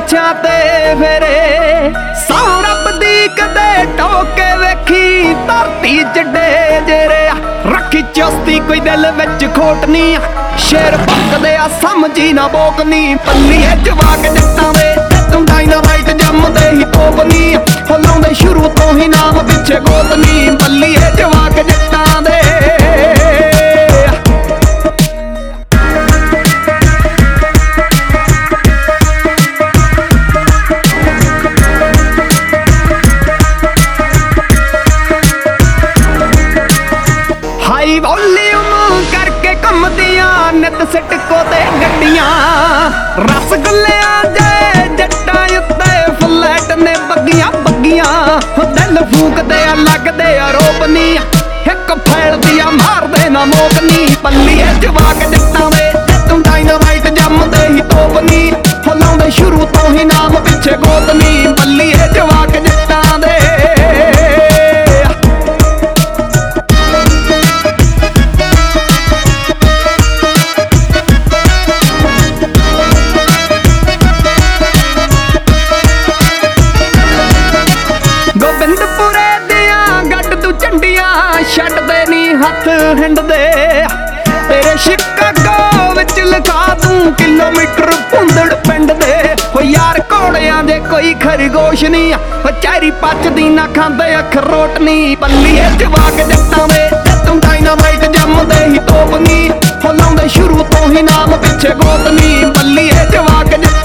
ਮੁੱਛਾਂ ਤੇ ਫੇਰੇ ਸਾਹ ਰੱਬ ਦੀ ਕਦੇ ਟੋਕੇ ਵੇਖੀ ਧਰਤੀ ਜੱਡੇ ਜੇਰੇ ਰੱਖੀ ਚੁਸਤੀ ਕੋਈ ਦਿਲ ਵਿੱਚ ਖੋਟ ਨੀ ਸ਼ੇਰ ਭੁੱਕਦੇ ਆ ਸਮਝੀ ਨਾ ਬੋਕਨੀ ਪੱਲੀਏ ਜਵਾਕ ਜੱਟਾਂ ਦੇ ਤੂੰ ਡਾਇਨਾਮਾਈਟ ਜੰਮਦੇ ਹੀ ਤੋਪਨੀ ਲਾਉਂਦੇ ਸ਼ੁਰੂ ਤੋਂ ਹੀ ਨਾਮ ਪਿੱਛੇ ਗੋਤਨੀ ਪੱਲੀਏ ਜਵਾਕ ਜੱਟਾਂ ਦੇ ਹਾਈ ਵੋਲਿਊਮ ਕਰਕੇ ਘੁੰਮਦੀਆਂ ਨਿਤ ਸਿਟਕੋ ਤੇ ਗੱਡੀਆਂ ਰਸਗੁੱਲਿਆਂ ਦੇ ਜੱਟਾਂ ਉੱਤੇ ਫਲੈਟ ਨੇ ਬੱਗੀਆਂ ਬੱਗੀਆਂ ਦਿਲ ਫੂਕਦੇ ਆ ਲੱਗਦੇ ਆ ਰੋਪਨੀ ਇੱਕ ਫੈਲਦੀ ਆ ਮਾਰਦੇ ਨਾ ਮੋਕਨੀ ਪੱਲੀਏ ਜਵਾਕ ਜੱਟਾਂ ਦੇ ਤੂੰ ਡਾਇਨਾਮਾਈਟ ਜੰਮਦੇ ਹੀ ਤੋਪਨੀ ਲਾਉਂਦੇ ਸ਼ੁਰੂ ਤੋਂ ਹੀ ਨਾਮ ਪਿੱਛੇ ਗੋਤਨੀ ਪੱਲੀਏ ਜਵਾਕ ਜੱਟਾਂ ਦੇ ਗੋਬਿੰਦਪੁਰੇ ਦੀਆਂ ਗੱਡ ਤੂੰ ਝੰਡੀਆਂ ਛੱਡਦੇ ਨੀ ਹੱਥ ਹਿੰਡਦੇ ਤੇਰੇ ਸ਼ਿਕਾਗੋ ਵਿੱਚ ਲਿਖਾ ਤੂੰ ਕਿਲੋਮੀਟਰ ਭੁੰਦੜ ਪਿੰਡ ਦੇ ਹੋ ਯਾਰ ਘੋੜਿਆਂ ਦੇ ਕੋਈ ਖਰਗੋਸ਼ ਨੀ ਹੋ ਚੈਰੀ ਪੱਚਦੀ ਨਾ ਖਾਂਦੇ ਅਖਰੋਟ ਨੀ ਪੱਲੀਏ ਜਵਾਕ ਜੱਟਾਂ ਦੇ ਤੂੰ ਡਾਇਨਾਮਾਈਟ ਜੰਮਦੇ ਹੀ ਤੋਪਨੀ ਲਾਉਂਦੇ ਸ਼ੁਰੂ ਤੋਂ ਹੀ ਨਾਮ ਪਿੱਛੇ ਗੋਤਨੀ ਪੱਲੀਏ ਜਵਾਕ ਜੱਟਾਂ